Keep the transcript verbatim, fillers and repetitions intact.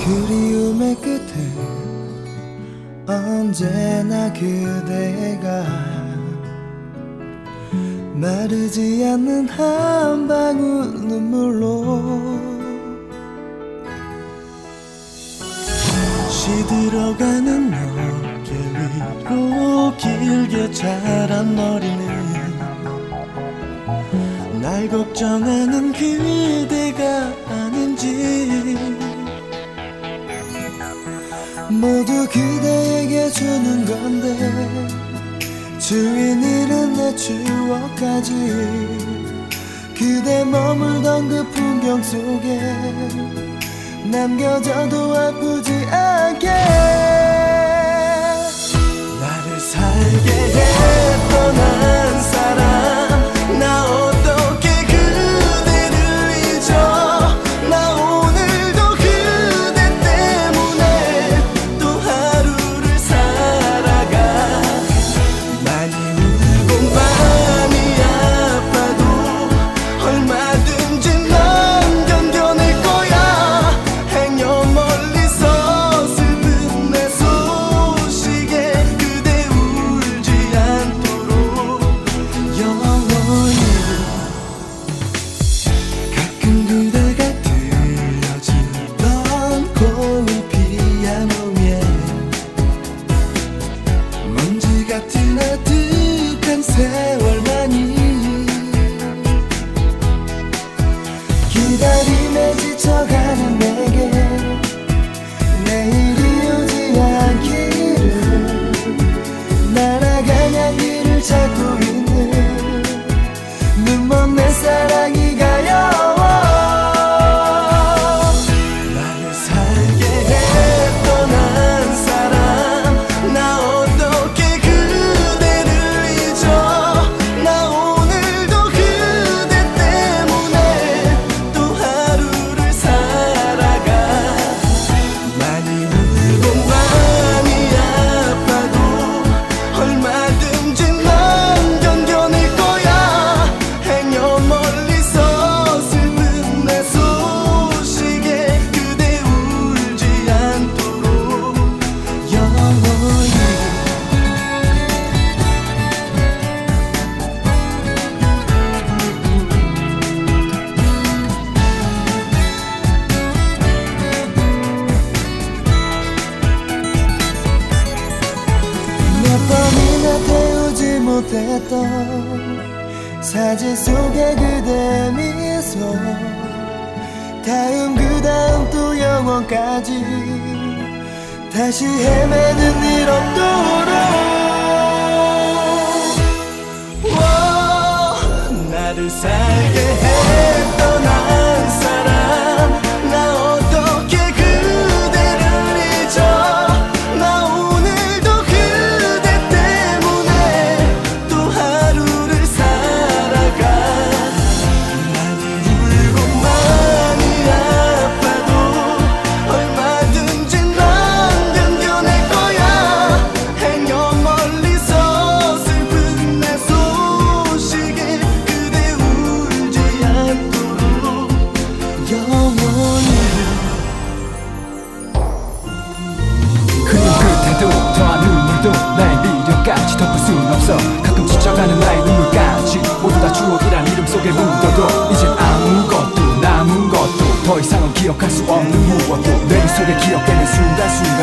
그리움의 끝에 언제나 그대가 마르지 않는 한 방울 눈물로 시들어가는 어깨 위로 길게 자란 머리는 날 걱정하는 그대가 아닌지 모두 그대에게 주는 건데 주인 잃은 내 추억까지 그대 머물던 그 풍경 속에 남겨져도 아프지 않게 나를 살게 했던 한 사람 나 어떻게 그대를 잊어 나 오늘도 그대 때문에 또 하루를 살아가 많이 울고 많이 아파도 얼마든지 난 견뎌낼 거야 행여 멀리서 슬픈 내 소식에 그대 울지 않도록 영원히 가끔 그대가 들려주던 고운 피아노 위에 먼지 같은 아득한 세월만이 기다림에 지쳐가는 내게 내일이 오지 않기를 날아간 향기를 찾고 있는 눈먼 내 사랑이 가여워 나를 살게 했던 한 사람 나 어떻게 그대를 잊어 나 오늘도 그대 때문에 또 하루를 살아가 많이 울고 많이 아파도 얼마든지 난 견뎌낼 거야 행여 멀리서 슬픈 내 소식에 그대 울지 않도록 영원히 몇 번이나 태우지 못했던 사진 속의 그대 미소 다음 그 다음 또 영원까지 다시 헤매는 일 없도록 워, 나를 살게 했던 한 사람 나 어떻게 그대를 잊어 나 오늘도 그대 때문에 또 하루를 살아가 많이 울고 많이 아파도 얼마든지 난 견뎌낼 거야 행여 멀리서 슬픈 내 소식에 그대 울지 않도록 영원히 그림 끝에도 더한 눈물도 나의 미련까지 덮을 순 없어 가끔 지쳐가는 나의 눈물까지 모두 다 추억이란 이름 속에 묻어도 이젠 아무것도 남은 것도 더 이상은 기억할 수 없는 무엇도 뇌 속에 기억되는 순간순간